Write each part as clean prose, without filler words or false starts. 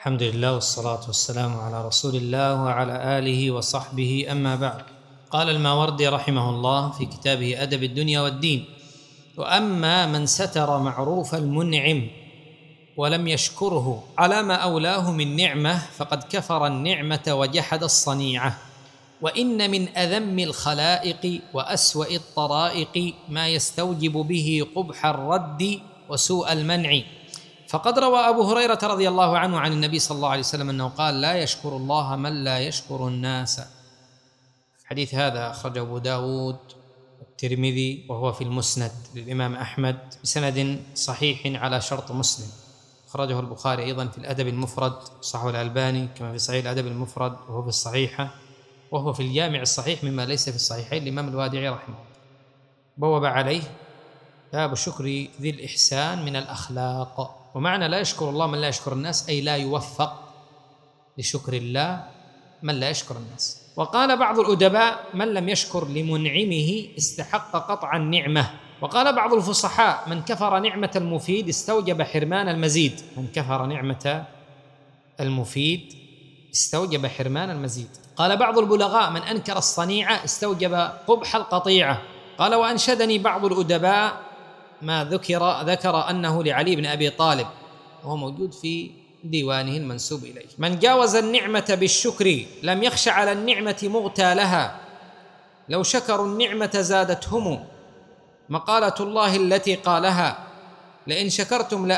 الحمد لله والصلاة والسلام على رسول الله وعلى آله وصحبه، أما بعد. قال الماوردي رحمه الله في كتابه أدب الدنيا والدين: وأما من ستر معروف المنعم ولم يشكره على ما أولاه من نعمة فقد كفر النعمة وجحد الصنيعة. وإن من أذم الخلائق وأسوأ الطرائق ما يستوجب به قبح الرد وسوء المنع. فقد روى أبو هريرة رضي الله عنه عن النبي صلى الله عليه وسلم أنه قال: لا يشكر الله من لا يشكر الناس. الحديث هذا أخرجه أبو داود والترمذي وهو في المسند للإمام أحمد بسند صحيح على شرط مسلم. أخرجه البخاري أيضا في الأدب المفرد، صححه الألباني كما في صحيح الأدب المفرد وهو في الصحيحة، وهو في الجامع الصحيح مما ليس في الصحيحين الإمام الوادعي رحمه الله. بوب عليه باب شكر ذي الإحسان من الأخلاق. ومعنى لا يشكر الله من لا يشكر الناس أي لا يوفق لشكر الله من لا يشكر الناس. وقال بعض الأدباء: من لم يشكر لمنعمه استحق قطع النعمة. وقال بعض الفصحاء: من كفر نعمة المفيد استوجب حرمان المزيد. من كفر نعمة المفيد استوجب حرمان المزيد. قال بعض البلغاء: من أنكر الصنيعة استوجب قبح القطيعة. قال: وأنشدني بعض الأدباء ما ذكر أنه لعلي بن أبي طالب، وهو موجود في ديوانه المنسوب إليه: من جاوز النعمة بالشكر لم يخش على النعمة مغتالها، لو شكروا النعمة زادتهم، مقالة الله التي قالها: لئن شكرتم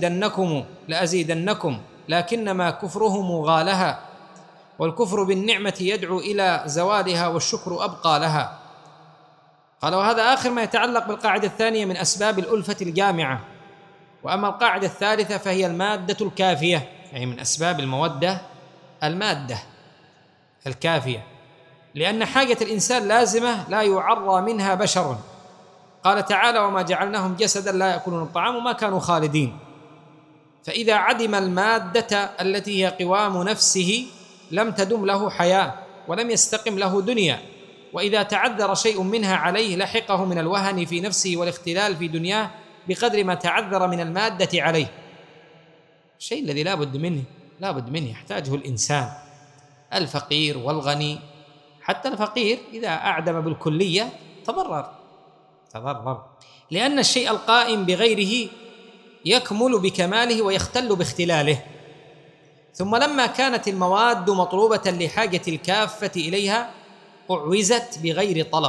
لأزيدنكم لكنما كفرهم غالها، والكفر بالنعمة يدعو إلى زوالها والشكر أبقى لها. قال: وهذا آخر ما يتعلق بالقاعدة الثانية من أسباب الألفة الجامعة. وأما القاعدة الثالثة فهي المادة الكافية، يعني من أسباب المودة المادة الكافية، لأن حاجة الإنسان لازمة لا يعرى منها بشر. قال تعالى: وما جعلناهم جسدا لا يأكلون الطعام وما كانوا خالدين. فإذا عدم المادة التي هي قوام نفسه لم تدم له حياة ولم يستقم له دنيا، وإذا تعذر شيء منها عليه لحقه من الوهن في نفسه والاختلال في دنياه بقدر ما تعذر من المادة عليه. الشيء الذي لا بد منه يحتاجه الإنسان، الفقير والغني. حتى الفقير إذا أعدم بالكلية تضرر، لأن الشيء القائم بغيره يكمل بكماله ويختل باختلاله. ثم لما كانت المواد مطلوبة لحاجة الكافة إليها أعوزت بغير طلب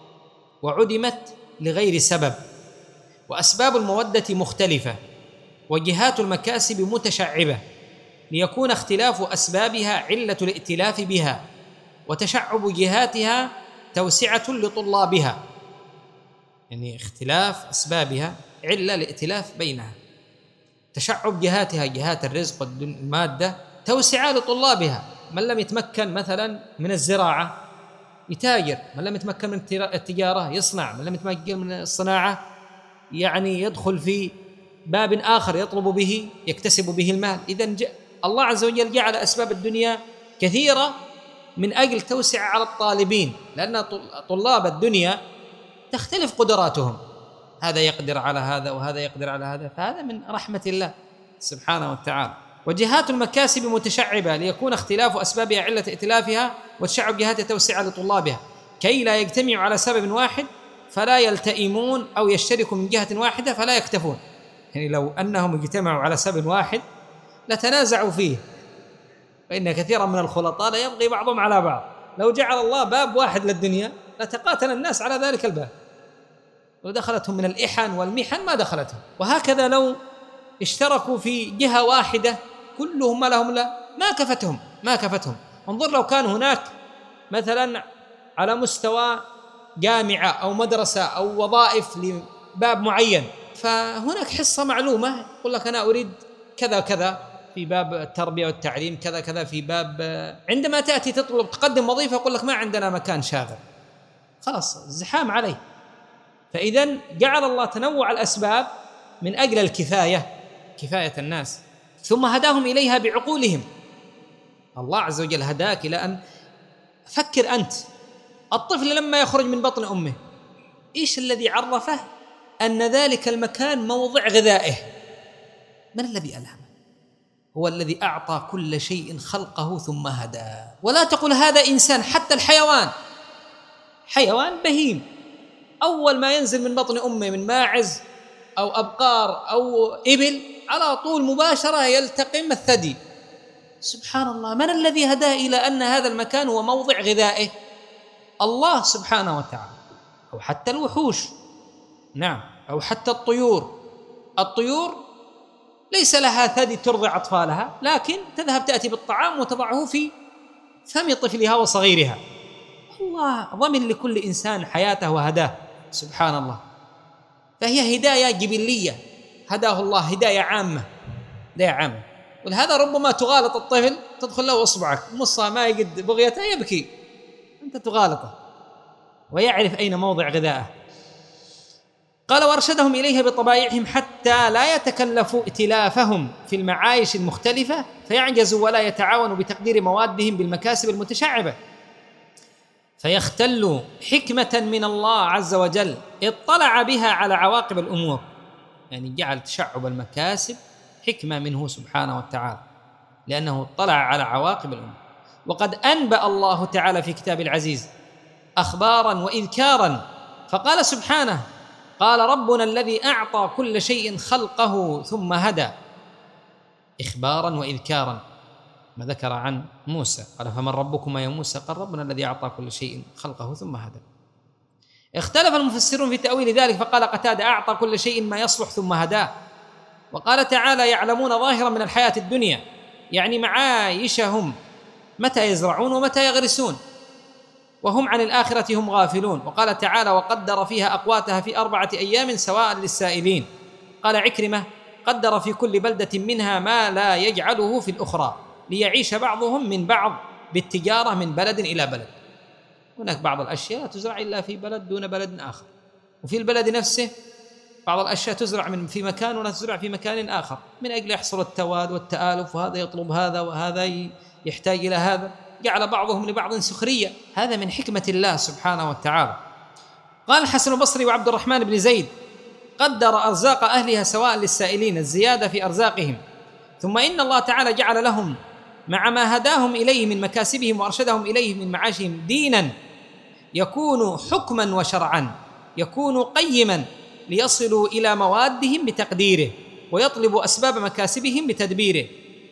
وعدمت لغير سبب، وأسباب المودة مختلفة وجهات المكاسب متشعبة، ليكون اختلاف أسبابها علة الائتلاف بها، وتشعب جهاتها توسعة لطلابها. يعني اختلاف أسبابها علة الائتلاف بينها، تشعب جهاتها جهات الرزق والمادة توسعة لطلابها. من لم يتمكن مثلا من الزراعة يتاجر، من لم يتمكن من التجارة يصنع، من لم يتمكن من الصناعة يعني يدخل في باب آخر يطلب به يكتسب به المال. إذن الله عز وجل جعل أسباب الدنيا كثيرة من أجل توسع على الطالبين، لأن طلاب الدنيا تختلف قدراتهم، هذا يقدر على هذا وهذا يقدر على هذا، فهذا من رحمة الله سبحانه وتعالى. وجهات المكاسب متشعبة ليكون اختلاف أسبابها علة ائتلافها وتشعب جهاتها توسعة لطلابها، كي لا يجتمعوا على سبب واحد فلا يلتئمون، أو يشتركوا من جهة واحدة فلا يكتفون. يعني لو أنهم اجتمعوا على سبب واحد لتنازعوا فيه، فإن كثيرا من الخلطاء لا يبغي بعضهم على بعض. لو جعل الله باب واحد للدنيا لتقاتل الناس على ذلك الباب، ودخلتهم من الإحن والمحن ما دخلتهم. وهكذا لو اشتركوا في جهة واحدة كلهم ما لهم ما كفتهم. انظر لو كان هناك مثلا على مستوى جامعة أو مدرسة أو وظائف لباب معين، فهناك حصة معلومة يقول لك أنا أريد كذا كذا في باب التربية والتعليم، كذا كذا في باب، عندما تأتي تطلب تقدم وظيفة يقول لك ما عندنا مكان شاغر، خلاص زحام عليه. فإذن جعل الله تنوع الأسباب من أجل كفاية الناس، ثم هداهم إليها بعقولهم. الله عز وجل هداك إلى أن فكر أنت، الطفل لما يخرج من بطن أمه إيش الذي عرفه أن ذلك المكان موضع غذائه؟ من الذي ألهمه؟ هو الذي أعطى كل شيء خلقه ثم هدى. ولا تقل هذا إنسان، حتى الحيوان، حيوان بهيم أول ما ينزل من بطن أمه من ماعز أو أبقار أو إبل على طول مباشرة يلتقم الثدي. سبحان الله، من الذي هداه إلى أن هذا المكان هو موضع غذائه؟ الله سبحانه وتعالى. أو حتى الوحوش، نعم، أو حتى الطيور ليس لها ثدي ترضع أطفالها، لكن تذهب تأتي بالطعام وتضعه في فم طفلها وصغيرها. الله ضمن لكل إنسان حياته وهداه سبحان الله. فهي هداية جبلية هداه الله، هداية عامة. ولهذا ربما تغالط الطفل، تدخل له أصبعك مصها ما يقد بغيته يبكي، أنت تغالطه ويعرف أين موضع غذائه. قال: وأرشدهم إليها بطبائعهم حتى لا يتكلفوا ائتلافهم في المعايش المختلفة فيعجزوا ولا يتعاونوا بتقدير موادهم بالمكاسب المتشعبة، فيختلوا حكمة من الله عز وجل اطلع بها على عواقب الأمور. يعني جعل تشعب المكاسب حكمة منه سبحانه وتعالى، لأنه اطلع على عواقب الأمور. وقد أنبأ الله تعالى في كتاب العزيز أخبارا وإذكارا، فقال سبحانه: قال ربنا الذي أعطى كل شيء خلقه ثم هدى. إخبارا وإذكارا، ما ذكر عن موسى قال: فمن ربكما يا موسى؟ قال: ربنا الذي أعطى كل شيء خلقه ثم هدى. اختلف المفسرون في تأويل ذلك، فقال قتادة: أعطى كل شيء ما يصلح ثم هداه. وقال تعالى: يعلمون ظاهرا من الحياة الدنيا، يعني معايشهم متى يزرعون ومتى يغرسون، وهم عن الآخرة هم غافلون. وقال تعالى: وقدر فيها أقواتها في 4 أيام سواء للسائلين. قال عكرمة: قدر في كل بلدة منها ما لا يجعله في الأخرى ليعيش بعضهم من بعض بالتجارة من بلد إلى بلد. هناك بعض الأشياء لا تزرع إلا في بلد دون بلد آخر، وفي البلد نفسه بعض الأشياء تزرع في مكان ولا تزرع في مكان آخر، من أجل يحصل التواد والتآلف، وهذا يطلب هذا وهذا يحتاج إلى هذا، جعل بعضهم لبعض سخرية. هذا من حكمة الله سبحانه وتعالى. قال الحسن البصري وعبد الرحمن بن زيد: قدر أرزاق أهلها سواء للسائلين، الزيادة في أرزاقهم. ثم إن الله تعالى جعل لهم مع ما هداهم إليه من مكاسبهم وأرشدهم إليه من معاشهم دينا يكون حكما وشرعا، يكون قيما ليصلوا إلى موادهم بتقديره، ويطلبوا أسباب مكاسبهم بتدبيره،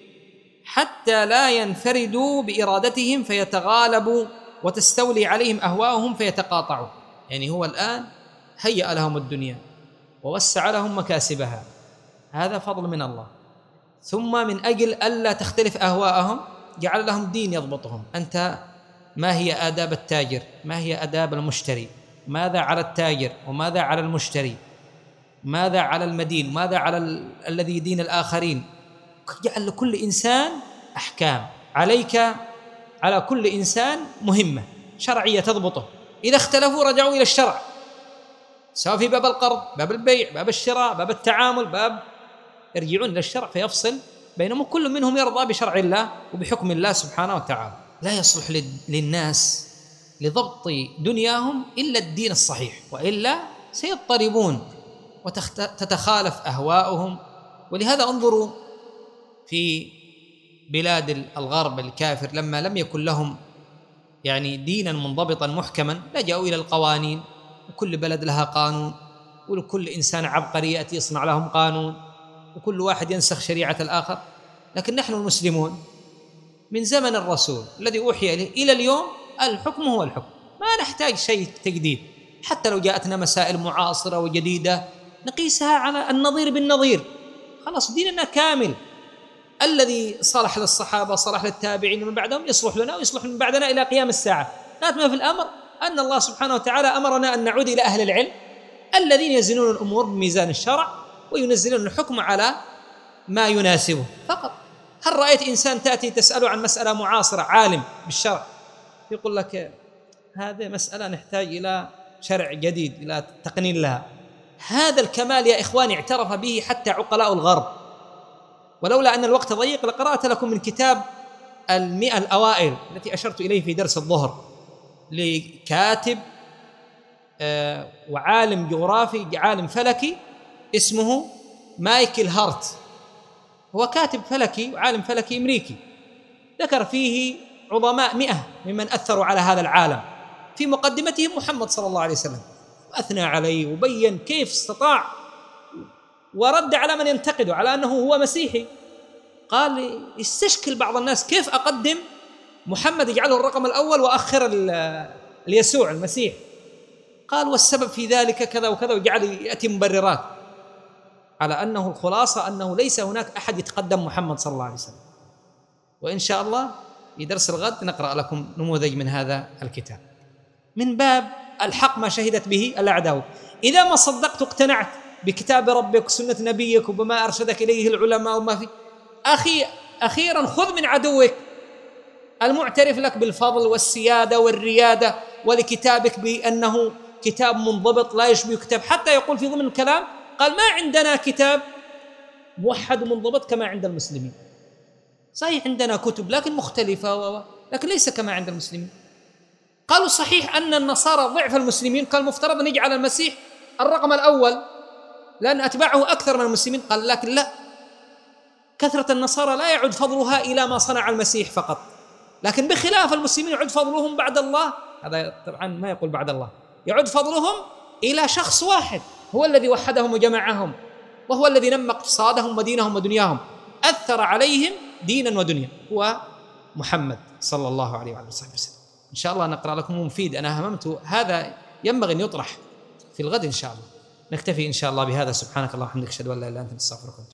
حتى لا ينفردوا بإرادتهم فيتغالبوا وتستولي عليهم أهواءهم فيتقاطعوا. يعني هو الآن هيأ لهم الدنيا ووسع لهم مكاسبها، هذا فضل من الله. ثم من أجل ألا تختلف أهواءهم جعل لهم دين يضبطهم. أنت ما هي آداب التاجر؟ ما هي آداب المشتري؟ ماذا على التاجر وماذا على المشتري؟ ماذا على المدين؟ ماذا على الذي يدين الآخرين؟ جعل لكل إنسان أحكام، عليك على كل إنسان مهمة شرعية تضبطه. إذا اختلفوا رجعوا إلى الشرع، سواء في باب القرض، باب البيع، باب الشراء، باب التعامل، يرجعون إلى الشرع فيفصل بينهم، كل منهم يرضى بشرع الله وبحكم الله سبحانه وتعالى. لا يصلح للناس لضبط دنياهم إلا الدين الصحيح، وإلا سيضطربون وتتخالف أهواؤهم. ولهذا انظروا في بلاد الغرب الكافر لما لم يكن لهم يعني دينا منضبطا محكما، لجأوا إلى القوانين، وكل بلد لها قانون، ولكل إنسان عبقري يأتي يصنع لهم قانون، وكل واحد ينسخ شريعة الآخر. لكن نحن المسلمون من زمن الرسول الذي أوحي إليه إلى اليوم الحكم هو الحكم، ما نحتاج شيء تجديد. حتى لو جاءتنا مسائل معاصرة وجديدة نقيسها على النظير بالنظير، خلاص ديننا كامل. الذي صلح للصحابة صلح للتابعين ومن بعدهم يصلح لنا ويصلح من بعدنا إلى قيام الساعة. ما في الأمر أن الله سبحانه وتعالى أمرنا أن نعود إلى أهل العلم الذين يزنون الأمور بميزان الشرع وينزلون الحكم على ما يناسبه فقط. هل رأيت إنسان تأتي تسأله عن مسألة معاصرة عالم بالشرع يقول لك هذه مسألة نحتاج إلى شرع جديد، إلى تقنين لها؟ هذا الكمال يا إخواني اعترف به حتى عقلاء الغرب. ولولا أن الوقت ضيق لقرأت لكم من كتاب 100 الأوائل التي أشرت إليه في درس الظهر، لكاتب وعالم جغرافي عالم فلكي اسمه مايكل هارت. هو كاتب فلكي وعالم فلكي أمريكي، ذكر فيه عظماء 100 ممن أثروا على هذا العالم، في مقدمتهم محمد صلى الله عليه وسلم، وأثنى عليه وبين كيف استطاع، ورد على من ينتقده على أنه هو مسيحي. قال يستشكل بعض الناس كيف أقدم محمد يجعله الرقم الأول وأخر اليسوع المسيح. قال والسبب في ذلك كذا وكذا، وجعل يأتي مبررات على أنه الخلاصة أنه ليس هناك أحد يتقدم محمد صلى الله عليه وسلم. وإن شاء الله في درس الغد نقرأ لكم نموذج من هذا الكتاب من باب الحق ما شهدت به الأعداء. إذا ما صدقت اقتنعت بكتاب ربك وسنة نبيك وبما أرشدك إليه العلماء وما في أخيرا خذ من عدوك المعترف لك بالفضل والسيادة والريادة ولكتابك بأنه كتاب منضبط لا يشبه كتاب، حتى يقول في ضمن الكلام قال ما عندنا كتاب موحد ومنضبط كما عند المسلمين. صحيح عندنا كتب لكن مختلفة لكن ليس كما عند المسلمين. قالوا صحيح أن النصارى ضعف المسلمين، قال مفترض أن يجعل المسيح الرقم الأول لأن أتباعه أكثر من المسلمين. قال لكن لا، كثرة النصارى لا يعد فضلها إلى ما صنع المسيح فقط، لكن بخلاف المسلمين يعد فضلهم بعد الله، هذا طبعا ما يقول بعد الله، يعد فضلهم إلى شخص واحد هو الذي وحدهم وجمعهم، وهو الذي نمى اقتصادهم ودينهم ودنياهم، أثر عليهم دينا ودنيا، هو محمد صلى الله عليه وعلى وسلم. إن شاء الله نقرأ لكم مفيد، أنا هممت هذا ينبغي أن يطرح في الغد إن شاء الله. نكتفي إن شاء الله بهذا. سبحانك اللهم وبحمدك أشهد أن لا إله إلا أنت، نستغفرك.